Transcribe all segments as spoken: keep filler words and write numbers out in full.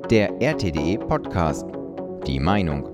Der R T D E-Podcast. Die Meinung.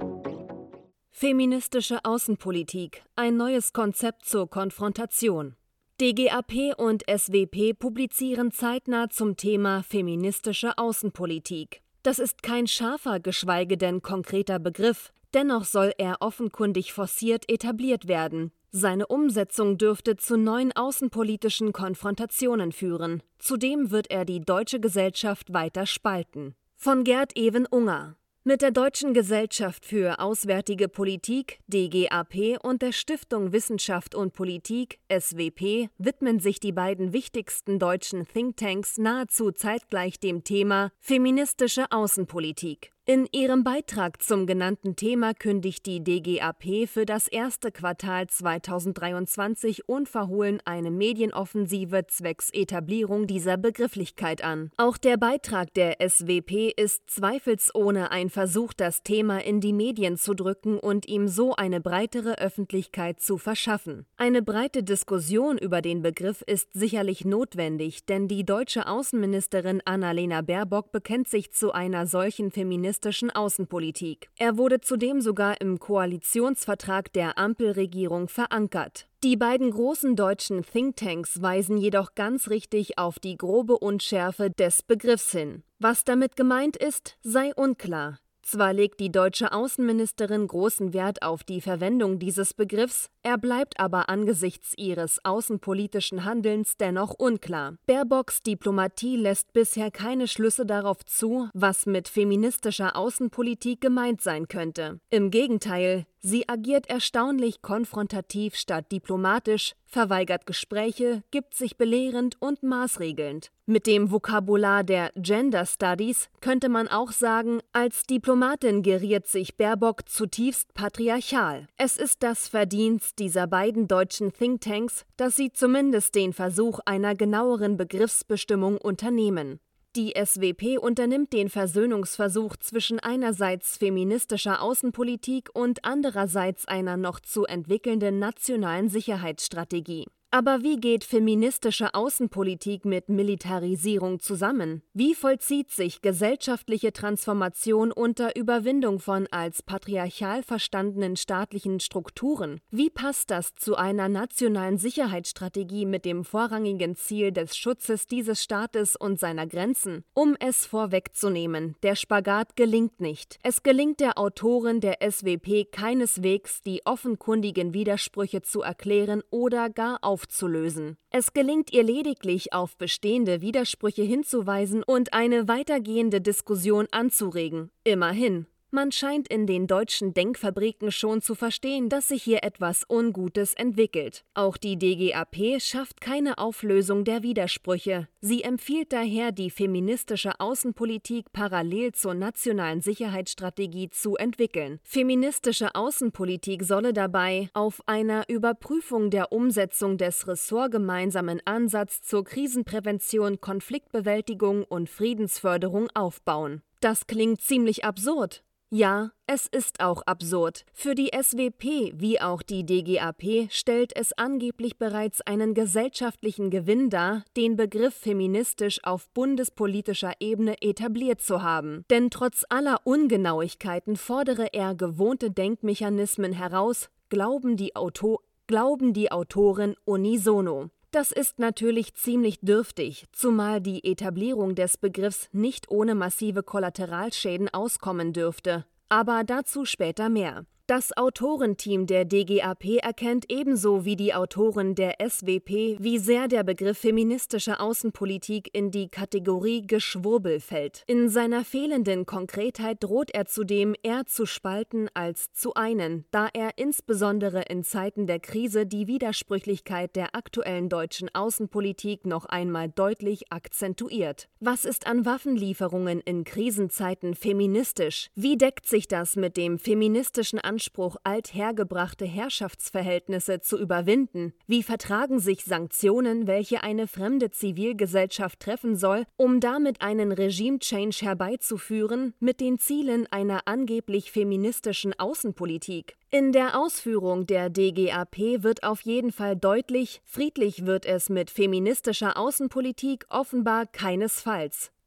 Feministische Außenpolitik. Ein neues Konzept zur Konfrontation. D G A P und S W P publizieren zeitnah zum Thema feministische Außenpolitik. Das ist kein scharfer, geschweige denn konkreter Begriff. Dennoch soll er offenkundig forciert etabliert werden. Seine Umsetzung dürfte zu neuen außenpolitischen Konfrontationen führen. Zudem wird er die deutsche Gesellschaft weiter spalten. Von Gerd Even Unger. Mit der Deutschen Gesellschaft für Auswärtige Politik, D G A P, und der Stiftung Wissenschaft und Politik, S W P, widmen sich die beiden wichtigsten deutschen Thinktanks nahezu zeitgleich dem Thema feministische Außenpolitik. In ihrem Beitrag zum genannten Thema kündigt die D G A P für das erste Quartal zweitausenddreiundzwanzig unverhohlen eine Medienoffensive zwecks Etablierung dieser Begrifflichkeit an. Auch der Beitrag der S W P ist zweifelsohne ein Versuch, das Thema in die Medien zu drücken und ihm so eine breitere Öffentlichkeit zu verschaffen. Eine breite Diskussion über den Begriff ist sicherlich notwendig, denn die deutsche Außenministerin Annalena Baerbock bekennt sich zu einer solchen feministischen Außenpolitik. Er wurde zudem sogar im Koalitionsvertrag der Ampelregierung verankert. Die beiden großen deutschen Thinktanks weisen jedoch ganz richtig auf die grobe Unschärfe des Begriffs hin. Was damit gemeint ist, sei unklar. Zwar legt die deutsche Außenministerin großen Wert auf die Verwendung dieses Begriffs, er bleibt aber angesichts ihres außenpolitischen Handelns dennoch unklar. Baerbocks Diplomatie lässt bisher keine Schlüsse darauf zu, was mit feministischer Außenpolitik gemeint sein könnte. Im Gegenteil, sie agiert erstaunlich konfrontativ statt diplomatisch, verweigert Gespräche, gibt sich belehrend und maßregelnd. Mit dem Vokabular der Gender Studies könnte man auch sagen, als Diplomatin geriert sich Baerbock zutiefst patriarchal. Es ist das Verdienst dieser beiden deutschen Thinktanks, dass sie zumindest den Versuch einer genaueren Begriffsbestimmung unternehmen. Die S W P unternimmt den Versöhnungsversuch zwischen einerseits feministischer Außenpolitik und andererseits einer noch zu entwickelnden nationalen Sicherheitsstrategie. Aber wie geht feministische Außenpolitik mit Militarisierung zusammen? Wie vollzieht sich gesellschaftliche Transformation unter Überwindung von als patriarchal verstandenen staatlichen Strukturen? Wie passt das zu einer nationalen Sicherheitsstrategie mit dem vorrangigen Ziel des Schutzes dieses Staates und seiner Grenzen? Um es vorwegzunehmen, der Spagat gelingt nicht. Es gelingt der Autorin der S W P keineswegs, die offenkundigen Widersprüche zu erklären oder gar aufzulösen. aufzulösen. Es gelingt ihr lediglich, auf bestehende Widersprüche hinzuweisen und eine weitergehende Diskussion anzuregen. Immerhin. Man scheint in den deutschen Denkfabriken schon zu verstehen, dass sich hier etwas Ungutes entwickelt. Auch die D G A P schafft keine Auflösung der Widersprüche. Sie empfiehlt daher, die feministische Außenpolitik parallel zur nationalen Sicherheitsstrategie zu entwickeln. Feministische Außenpolitik solle dabei auf einer Überprüfung der Umsetzung des ressortgemeinsamen Ansatzes zur Krisenprävention, Konfliktbewältigung und Friedensförderung aufbauen. Das klingt ziemlich absurd. Ja, es ist auch absurd. Für die S W P wie auch die D G A P stellt es angeblich bereits einen gesellschaftlichen Gewinn dar, den Begriff feministisch auf bundespolitischer Ebene etabliert zu haben. Denn trotz aller Ungenauigkeiten fordere er gewohnte Denkmechanismen heraus, glauben die, Auto- glauben die Autoren unisono. Das ist natürlich ziemlich dürftig, zumal die Etablierung des Begriffs nicht ohne massive Kollateralschäden auskommen dürfte. Aber dazu später mehr. Das Autorenteam der D G A P erkennt ebenso wie die Autoren der S W P, wie sehr der Begriff feministische Außenpolitik in die Kategorie Geschwurbel fällt. In seiner fehlenden Konkretheit droht er zudem eher zu spalten als zu einen, da er insbesondere in Zeiten der Krise die Widersprüchlichkeit der aktuellen deutschen Außenpolitik noch einmal deutlich akzentuiert. Was ist an Waffenlieferungen in Krisenzeiten feministisch? Wie deckt sich das mit dem feministischen Anspruch, althergebrachte Herrschaftsverhältnisse zu überwinden? Wie vertragen sich Sanktionen, welche eine fremde Zivilgesellschaft treffen soll, um damit einen Regime-Change herbeizuführen, mit den Zielen einer angeblich feministischen Außenpolitik? In der Ausführung der D G A P wird auf jeden Fall deutlich, friedlich wird es mit feministischer Außenpolitik offenbar keinesfalls.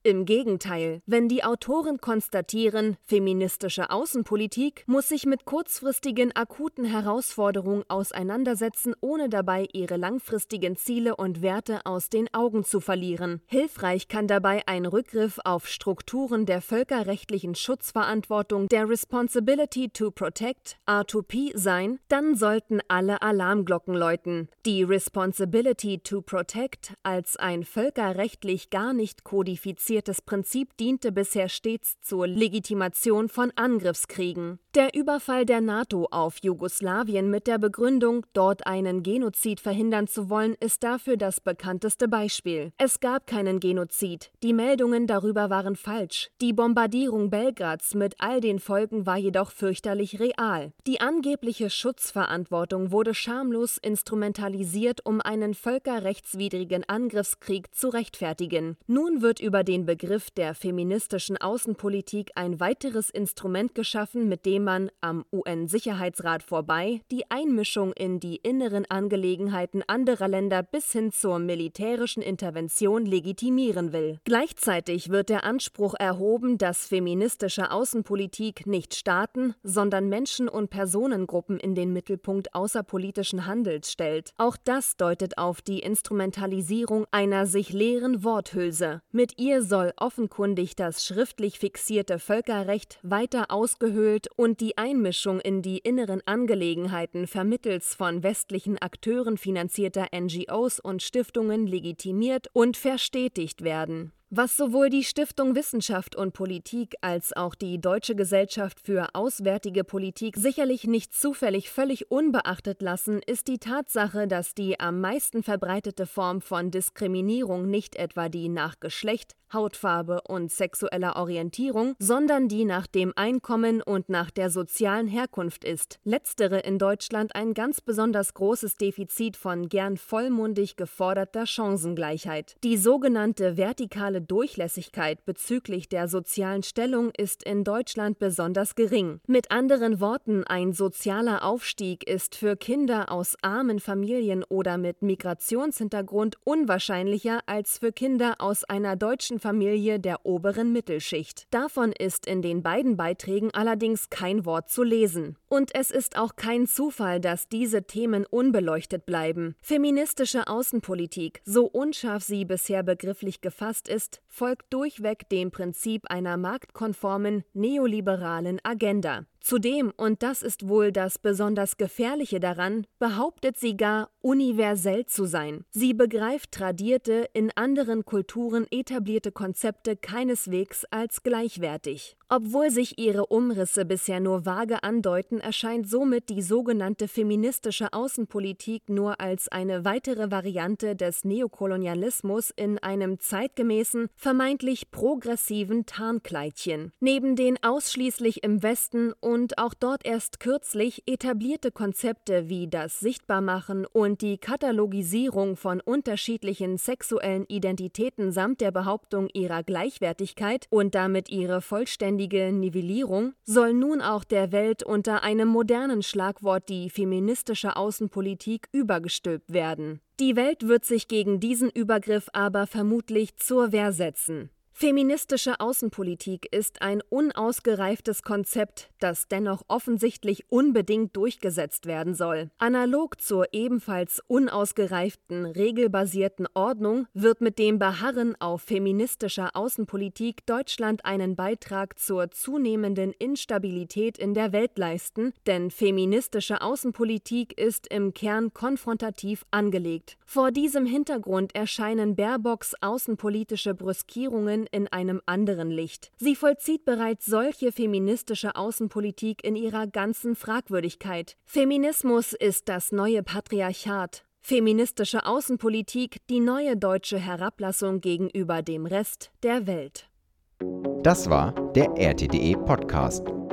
Im Gegenteil, wenn die Autoren konstatieren, feministische Außenpolitik muss sich mit kurzfristigen akuten Herausforderungen auseinandersetzen, ohne dabei ihre langfristigen Ziele und Werte aus den Augen zu verlieren. Hilfreich kann dabei ein Rückgriff auf Strukturen der völkerrechtlichen Schutzverantwortung, der Responsibility to Protect, R zwei P, sein, dann sollten alle Alarmglocken läuten. Die Responsibility to Protect als ein völkerrechtlich gar nicht kodifiziertes Prinzip diente bisher stets zur Legitimation von Angriffskriegen. Der Überfall der NATO auf Jugoslawien mit der Begründung, dort einen Genozid verhindern zu wollen, ist dafür das bekannteste Beispiel. Es gab keinen Genozid, die Meldungen darüber waren falsch. Die Bombardierung Belgrads mit all den Folgen war jedoch fürchterlich real. Die angebliche Schutzverantwortung wurde schamlos instrumentalisiert, um einen völkerrechtswidrigen Angriffskrieg zu rechtfertigen. Nun wird über den Begriff der feministischen Außenpolitik ein weiteres Instrument geschaffen, mit dem man am U N-Sicherheitsrat vorbei die Einmischung in die inneren Angelegenheiten anderer Länder bis hin zur militärischen Intervention legitimieren will. Gleichzeitig wird der Anspruch erhoben, dass feministische Außenpolitik nicht Staaten, sondern Menschen und Personengruppen in den Mittelpunkt außerpolitischen Handels stellt. Auch das deutet auf die Instrumentalisierung einer sich leeren Worthülse. Mit ihr soll offenkundig das schriftlich fixierte Völkerrecht weiter ausgehöhlt und die Einmischung in die inneren Angelegenheiten vermittels von westlichen Akteuren finanzierter N G Os und Stiftungen legitimiert und verstetigt werden. Was sowohl die Stiftung Wissenschaft und Politik als auch die Deutsche Gesellschaft für Auswärtige Politik sicherlich nicht zufällig völlig unbeachtet lassen, ist die Tatsache, dass die am meisten verbreitete Form von Diskriminierung nicht etwa die nach Geschlecht, Hautfarbe und sexueller Orientierung, sondern die nach dem Einkommen und nach der sozialen Herkunft ist. Letztere in Deutschland ein ganz besonders großes Defizit von gern vollmundig geforderter Chancengleichheit. Die sogenannte vertikale Durchlässigkeit bezüglich der sozialen Stellung ist in Deutschland besonders gering. Mit anderen Worten, ein sozialer Aufstieg ist für Kinder aus armen Familien oder mit Migrationshintergrund unwahrscheinlicher als für Kinder aus einer deutschen Familie der oberen Mittelschicht. Davon ist in den beiden Beiträgen allerdings kein Wort zu lesen. Und es ist auch kein Zufall, dass diese Themen unbeleuchtet bleiben. Feministische Außenpolitik, so unscharf sie bisher begrifflich gefasst ist, folgt durchweg dem Prinzip einer marktkonformen, neoliberalen Agenda. Zudem, und das ist wohl das besonders Gefährliche daran, behauptet sie gar, universell zu sein. Sie begreift tradierte, in anderen Kulturen etablierte Konzepte keineswegs als gleichwertig. Obwohl sich ihre Umrisse bisher nur vage andeuten, erscheint somit die sogenannte feministische Außenpolitik nur als eine weitere Variante des Neokolonialismus in einem zeitgemäßen, vermeintlich progressiven Tarnkleidchen. Neben den ausschließlich im Westen und auch dort erst kürzlich etablierte Konzepte wie das Sichtbarmachen und die Katalogisierung von unterschiedlichen sexuellen Identitäten samt der Behauptung ihrer Gleichwertigkeit und damit ihre vollständige Nivellierung, soll nun auch der Welt unter einem modernen Schlagwort die feministische Außenpolitik übergestülpt werden. Die Welt wird sich gegen diesen Übergriff aber vermutlich zur Wehr setzen. Feministische Außenpolitik ist ein unausgereiftes Konzept, das dennoch offensichtlich unbedingt durchgesetzt werden soll. Analog zur ebenfalls unausgereiften, regelbasierten Ordnung wird mit dem Beharren auf feministischer Außenpolitik Deutschland einen Beitrag zur zunehmenden Instabilität in der Welt leisten, denn feministische Außenpolitik ist im Kern konfrontativ angelegt. Vor diesem Hintergrund erscheinen Baerbocks außenpolitische Brüskierungen in einem anderen Licht. Sie vollzieht bereits solche feministische Außenpolitik in ihrer ganzen Fragwürdigkeit. Feminismus ist das neue Patriarchat. Feministische Außenpolitik die neue deutsche Herablassung gegenüber dem Rest der Welt. Das war der R T D E Podcast.